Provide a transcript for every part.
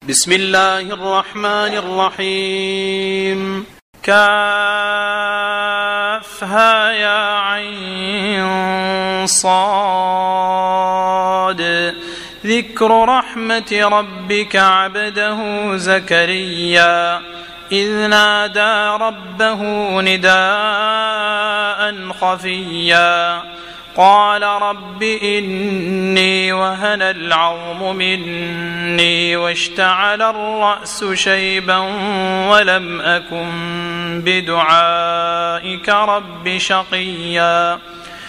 بسم الله الرحمن الرحيم. كافها يا عين صاد. ذكر رحمة ربك عبده زكريا إذ نادى ربه نداء خفيا قال رب إني وهن العظم مني واشتعل الرأس شيبا ولم أكن بدعائك رب شقيا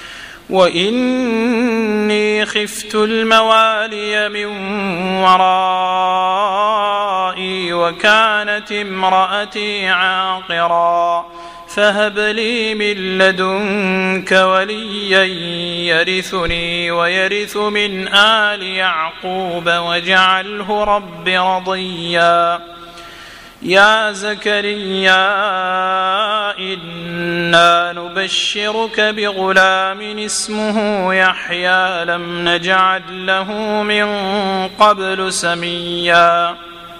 وإني خفت الموالي من ورائي وكانت امرأتي عاقرا فهب لي من لدنك وليا يرثني ويرث من آل يعقوب واجعله رب رضيا. يا زكريا إنا نبشرك بغلام اسمه يحيى لم نجعل له من قبل سميا.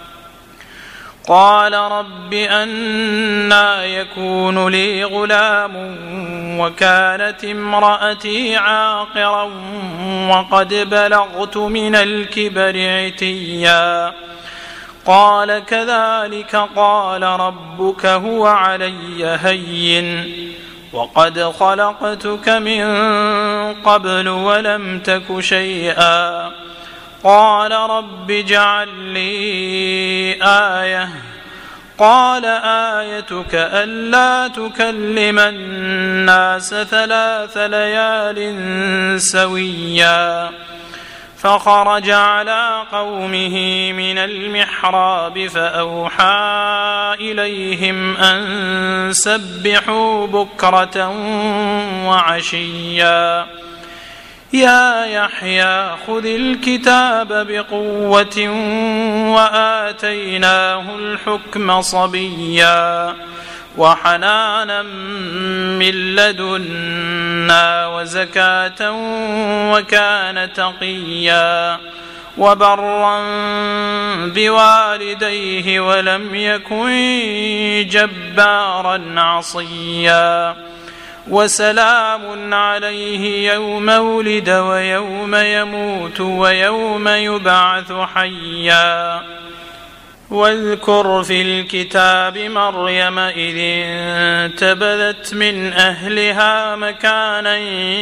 قال رب أنى يكون لي غلام وكانت امرأتي عاقرا وقد بلغت من الكبر عتيا. قال كذلك قال ربك هو علي هين وقد خلقتك من قبل ولم تك شيئا. قال رب اجعل لي آية. قال آيتك ألا تكلم الناس 3 ليال سويا. فخرج على قومه من المحراب فأوحى إليهم أن سبحوا بكرة وعشيا. يا يحيى خذ الكتاب بقوة وآتيناه الحكم صبيا وحنانا من لدنا وزكاة وكان تقيا وبرا بوالديه ولم يكن جبارا عصيا. وسلام عليه يوم ولد ويوم يموت ويوم يبعث حيا. واذكر في الكتاب مريم إذ انتبذت من أهلها مكانا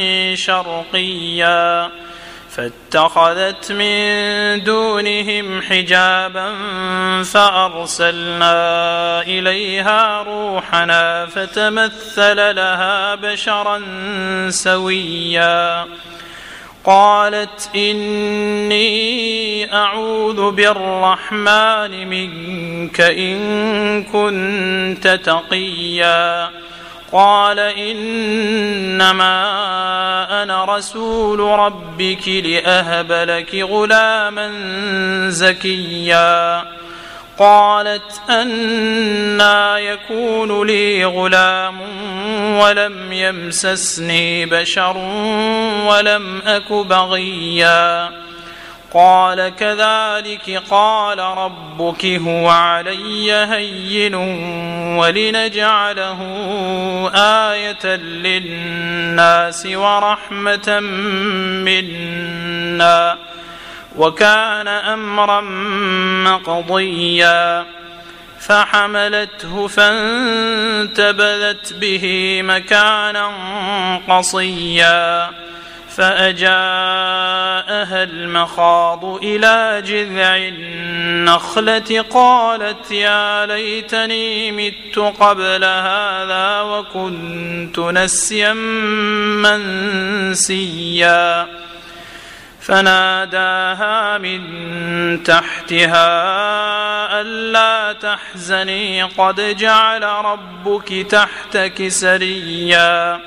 شرقيا فاتخذت من دونهم حجابا فأرسلنا إليها روحنا فتمثل لها بشرا سويا. قالت إني أعوذ بالرحمن منك إن كنت تقيا. قال إنما أنا رسول ربك لأهب لك غلاما زكيا. قالت أنى يكون لي غلام ولم يمسسني بشر ولم أك بغيا. قال كذلك قال ربك هو علي هين ولنجعله آية للناس ورحمة منا وكان أمرا مقضيا. فحملته فانتبذت به مكانا قصيا فأجاءها المخاض إلى جذع النخلة قالت يا ليتني مت قبل هذا وكنت نسيا منسيا. فناداها من تحتها ألا تحزني قد جعل ربك تحتك سريا.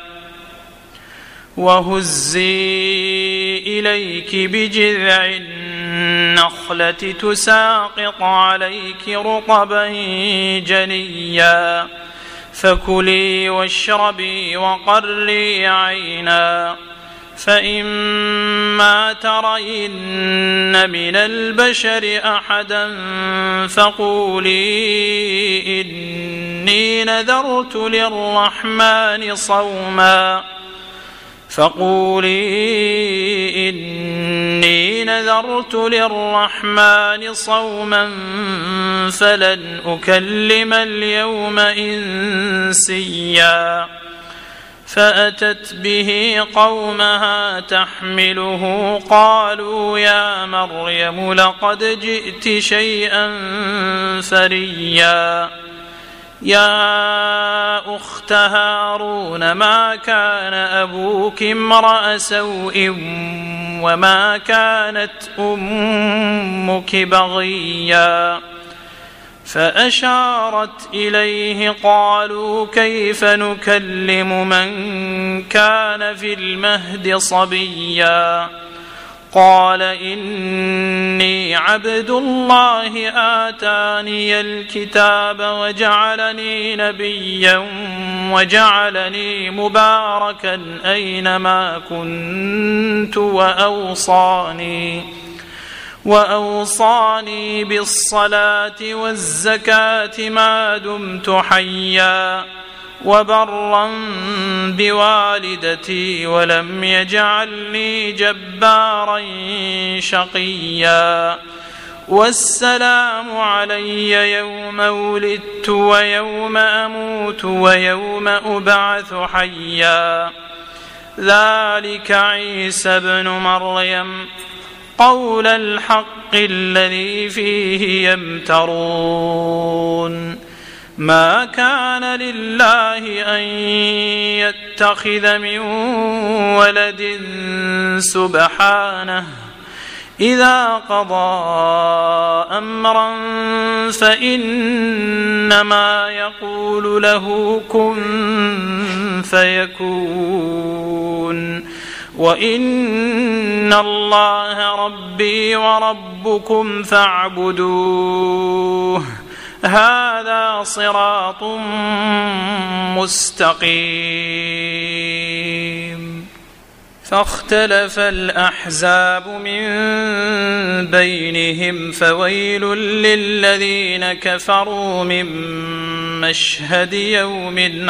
وهزي إليك بجذع النخلة تساقط عليك رطبا جنيا. فكلي واشربي وقري عينا فإما ترين من البشر أحدا فقولي إني نذرت للرحمن صوما فلن أكلم اليوم إنسيا فأتت به قومها تحمله قالوا يا مريم لقد جئت شيئا فريا يا أخت هارون ما كان أبوك امرأ سوء وما كانت أمك بغيا فأشارت إليه قالوا كيف نكلم من كان في المهد صبيا قال إني عبد الله آتاني الكتاب وجعلني نبيا وجعلني مباركا أينما كنت وأوصاني بالصلاة والزكاة ما دمت حيا وبرا بوالدتي ولم يجعلني جبارا شقيا والسلام علي يوم ولدت ويوم أموت ويوم أبعث حيا ذلك عيسى ابن مريم قول الحق الذي فيه يمترون ما كان لله أن يتخذ من ولد سبحانه إذا قضى أمرا فإنما يقول له كن فيكون وإن الله ربي وربكم فاعبدوه هذا صراط مستقيم فاختلف الأحزاب من بينهم فويل للذين كفروا من مشهد يوم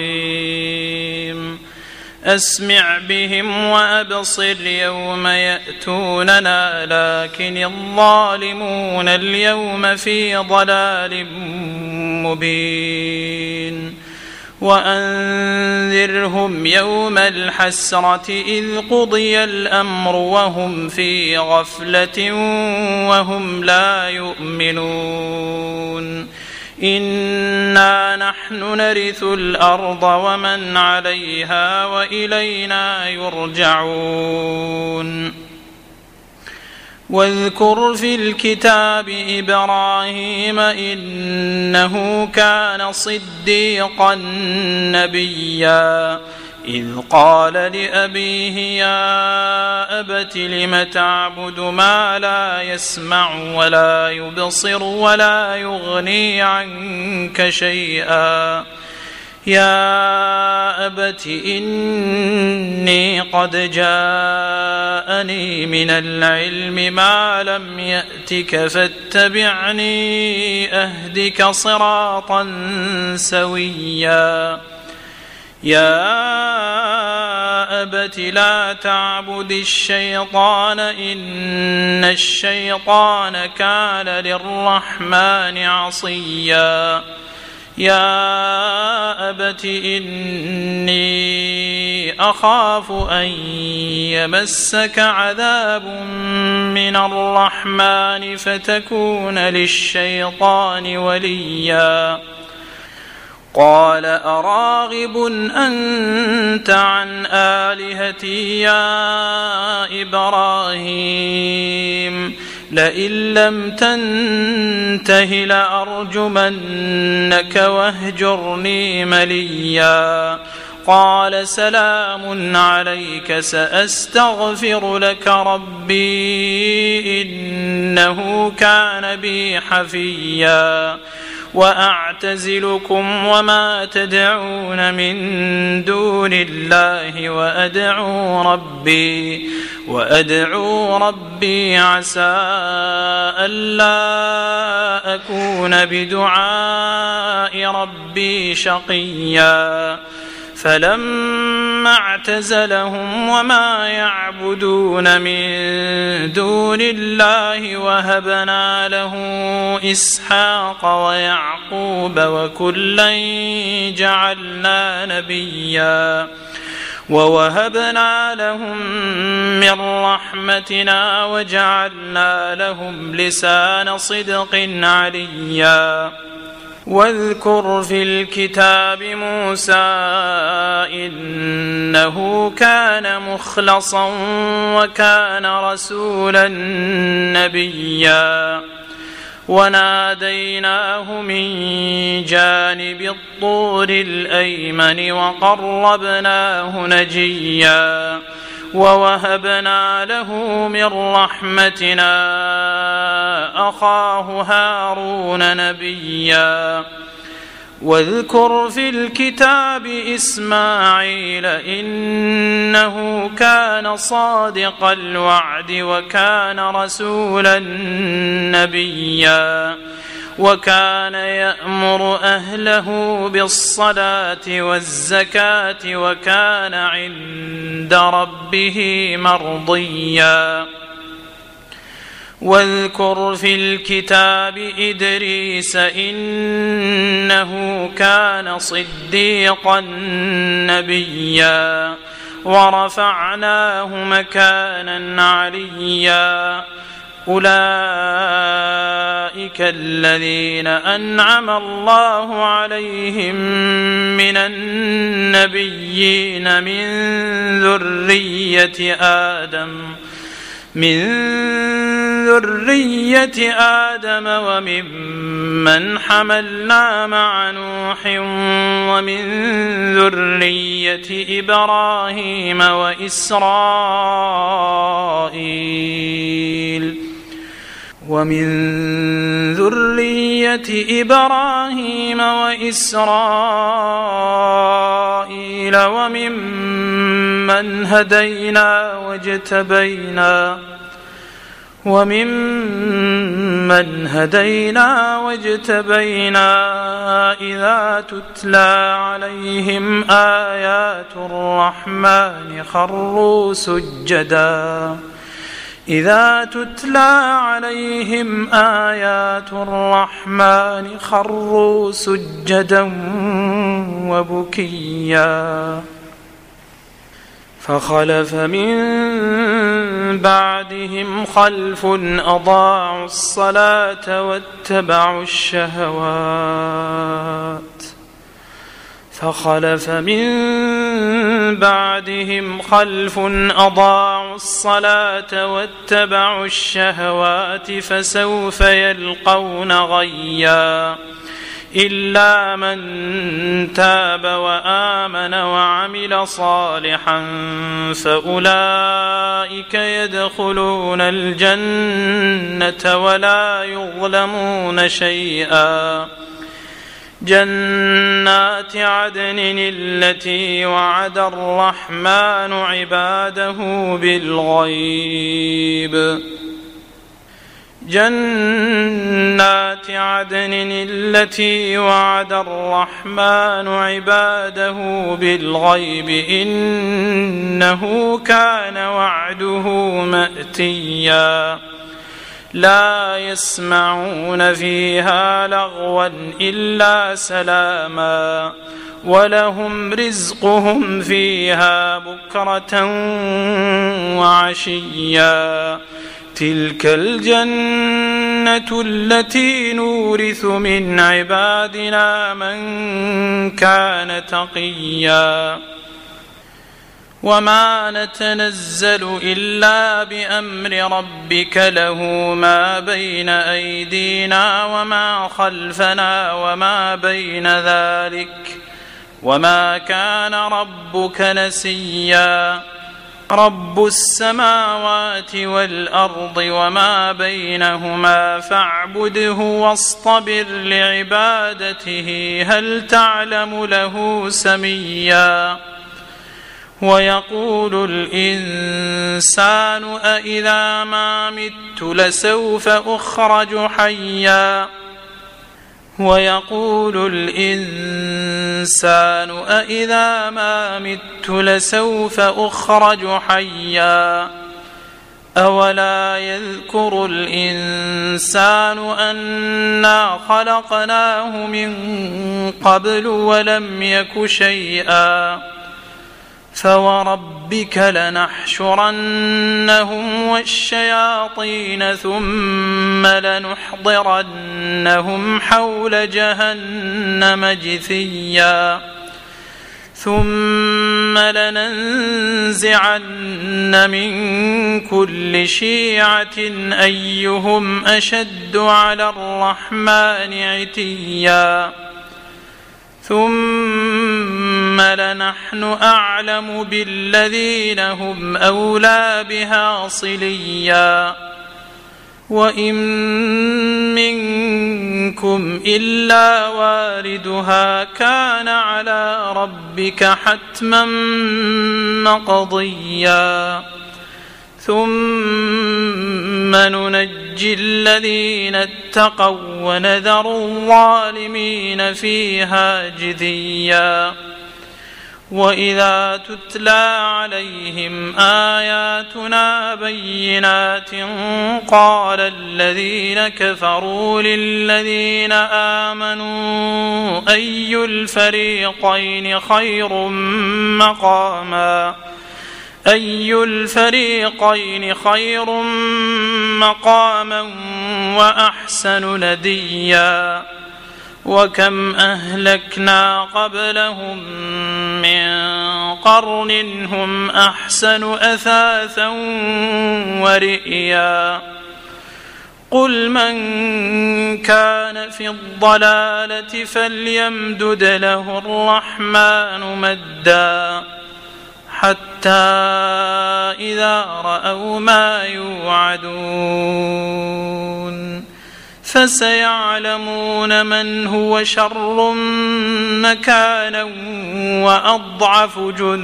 عظيم أسمع بهم وأبصر يوم يأتوننا لكن الظالمون اليوم في ضلال مبين وأنذرهم يوم الحسرة إذ قضي الأمر وهم في غفلة وهم لا يؤمنون إنا نحن نرث الأرض ومن عليها وإلينا يرجعون واذكر في الكتاب إبراهيم إنه كان صديقا نبيا إذ قال لأبيه يا أبت لم تعبد ما لا يسمع ولا يبصر ولا يغني عنك شيئا يا أبت إني قد جاءني من العلم ما لم يأتك فاتبعني أهدك صراطا سويا يا أبت لا تعبد الشيطان إن الشيطان كان للرحمن عصيا يا أبت إني أخاف أن يمسك عذاب من الرحمن فتكون للشيطان وليا قال أراغب أنت عن آلهتي يا إبراهيم لئن لم تنته لأرجمنك واهجرني مليا قال سلام عليك سأستغفر لك ربي إنه كان بي حفيا وأعتزلكم وما تدعون من دون الله وأدعو ربي عسى ألا أكون بدعاء ربي شقيا فلما اعتزلهم وما يعبدون من دون الله وهبنا له إسحاق ويعقوب وكلا جعلنا نبيا ووهبنا لهم من رحمتنا وجعلنا لهم لسان صدق عليا واذكر في الكتاب موسى إنه كان مخلصا وكان رسولا نبيا وناديناه من جانب الطور الأيمن وقربناه نجيا ووهبنا له من رحمتنا أخاه هارون نبيا واذكر في الكتاب إسماعيل إنه كان صادق الوعد وكان رسولا نبيا وكان يأمر أهله بالصلاة والزكاة وكان عند ربه مرضيا واذكر في الكتاب إدريس إنه كان صديقا نبيا ورفعناه مكانا عليا أولئك الذين أنعم الله عليهم من النبيين من ذرية آدم وممن حملنا مع نوح ومن ذرية إبراهيم وإسرائيل وممن هدينا واجتبينا إذا تتلى عليهم آيات الرحمن خروا سجدا وبكيا فخلف من بعدهم خلف أضاعوا الصلاة واتبعوا الشهوات فسوف يلقون غيا إلا من تاب وآمن وعمل صالحا فأولئك يدخلون الجنة ولا يظلمون شيئا جنات عدن التي وعد الرحمن عباده بالغيب إنه كان وعده مأتيا لا يسمعون فيها لغوا إلا سلاما ولهم رزقهم فيها بكرة وعشيا تلك الجنة التي نورث من عبادنا من كان تقيا وما نتنزل إلا بأمر ربك له ما بين أيدينا وما خلفنا وما بين ذلك وما كان ربك نسيا رب السماوات والأرض وما بينهما فاعبده واصطبر لعبادته هل تعلم له سميا ويقول الإنسان أإذا ما مت لسوف أخرج حيا ويقول الإنسان أإذا ما مت لسوف أخرج حيا أولا يذكر الإنسان أنا خلقناه من قبل ولم يك شيئا فوربك لنحشرنهم والشياطين ثم لنحضرنهم حول جهنم جثيا ثم لننزعن من كل شيعة أيهم أشد على الرحمن عتيا ثم لنحن أعلم بالذين هم أولى بها صليا وإن منكم إلا واردها كان على ربك حتما مقضيا ثم ننجي الذين اتقوا ونذر الظالمين فيها جثيا وإذا تتلى عليهم آياتنا بينات قال الذين كفروا للذين آمنوا أي الفريقين خير مقاما وأحسن نديا وكم أهلكنا قبلهم من قرن هم أحسن أثاثا ورئيا قل من كان في الضلالة فليمدد له الرحمن مدا حتى إذا رأوا ما يوعدون فسيعلمون من هو شر مكانا وأضعف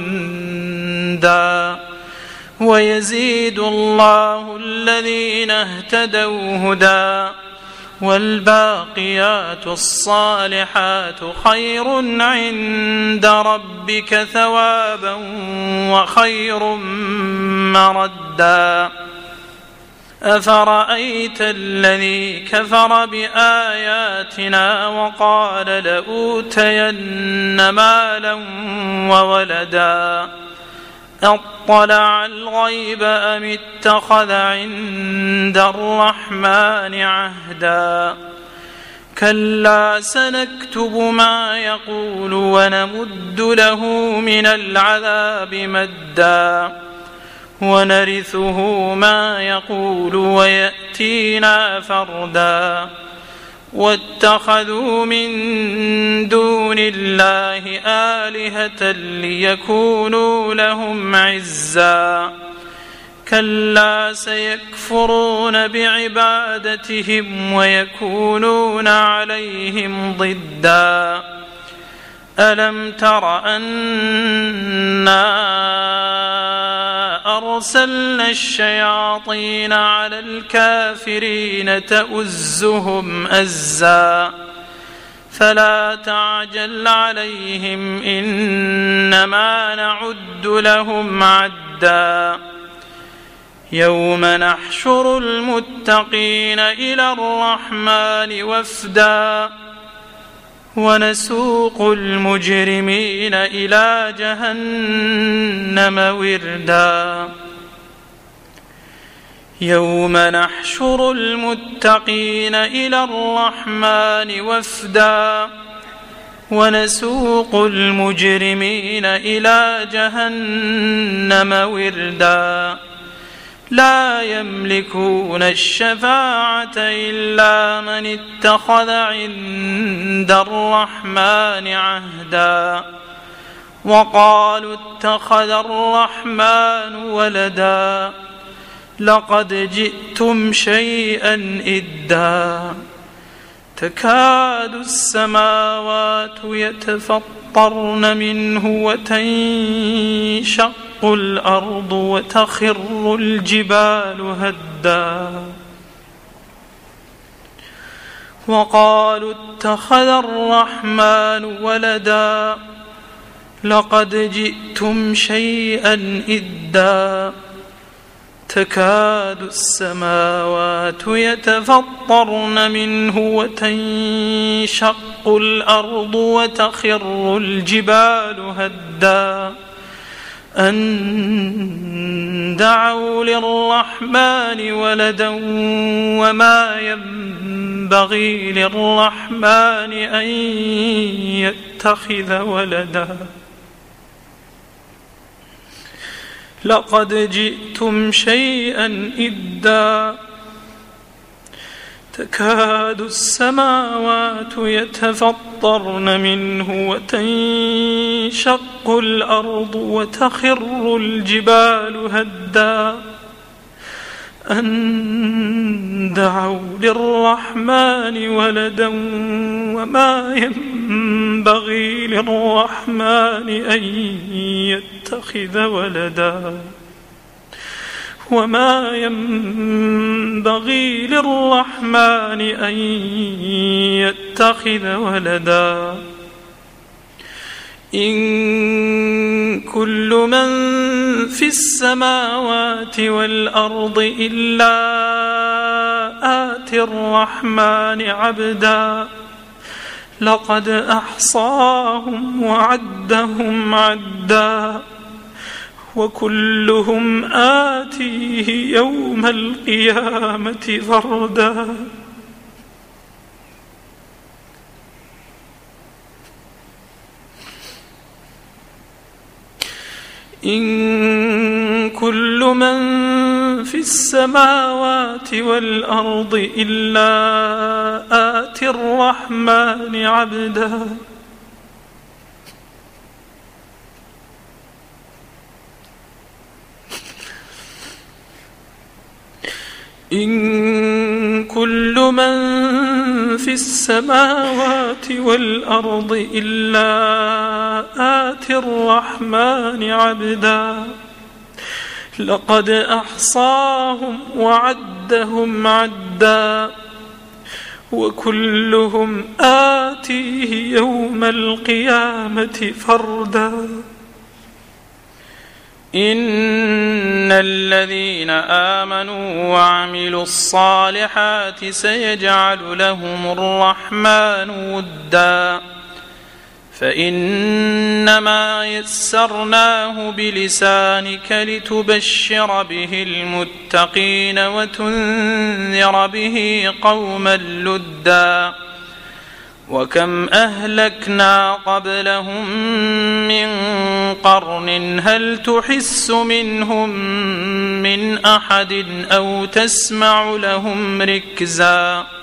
جندا ويزيد الله الذين اهتدوا هدى والباقيات الصالحات خير عند ربك ثوابا وخير مردا أفرأيت الذي كفر بآياتنا وقال لأوتين مالا وولدا أطلع الغيب أم اتخذ عند الرحمن عهدا كلا سنكتب ما يقول ونمد له من العذاب مدا ونرثه ما يقول ويأتينا فردا واتخذوا من دون الله آلهة ليكونوا لهم عزا كلا سيكفرون بعبادتهم ويكونون عليهم ضدا ألم تر أنا أرسلنا الشياطين على الكافرين تؤزهم أزا فلا تعجل عليهم إنما نعد لهم عدا يوم نحشر المتقين إلى الرحمن وفدا ونسوق المجرمين إلى جهنم وردا يوم نحشر المتقين إلى الرحمن وفدا ونسوق المجرمين إلى جهنم وردا لا يملكون الشفاعة إلا من اتخذ عند الرحمن عهدا وقالوا اتخذ الرحمن ولدا لقد جئتم شيئا إدا تكاد السماوات يتفطرن منه وتنشق الأرض وتخر الجبال هدا وقالوا اتخذ الرحمن ولدا لقد جئتم شيئا إدا تكاد السماوات يتفطرن منه وتنشق الأرض وتخر الجبال هدا أن دعوا للرحمن ولدا وما ينبغي للرحمن أن يتخذ ولدا لقد جئتم شيئا إدا تكاد السماوات يتفطرن منه وتنشق الأرض وتخر الجبال هدا أن دعوا للرحمن ولدا وما ينبغي للرحمن أن يتخذ ولدا وما ينبغي للرحمن أن يتخذ ولدا إن كل من في السماوات والأرض إلا آتي الرحمن عبدا لقد أحصاهم وعدهم عدا وكلهم آتيه يوم القيامة فردا إن كل من في السماوات والأرض إلا آتي الرحمن عبدا إن كل من في السماوات والأرض إلا آتي الرحمن عبدا لقد أحصاهم وعدهم عدا وكلهم آتيه يوم القيامة فردا إن الذين آمنوا وعملوا الصالحات سيجعل لهم الرحمن ودا فإنما يسرناه بلسانك لتبشر به المتقين وتنذر به قوما لدا وكم أهلكنا قبلهم من قرن هل تحس منهم من أحد أو تسمع لهم ركزا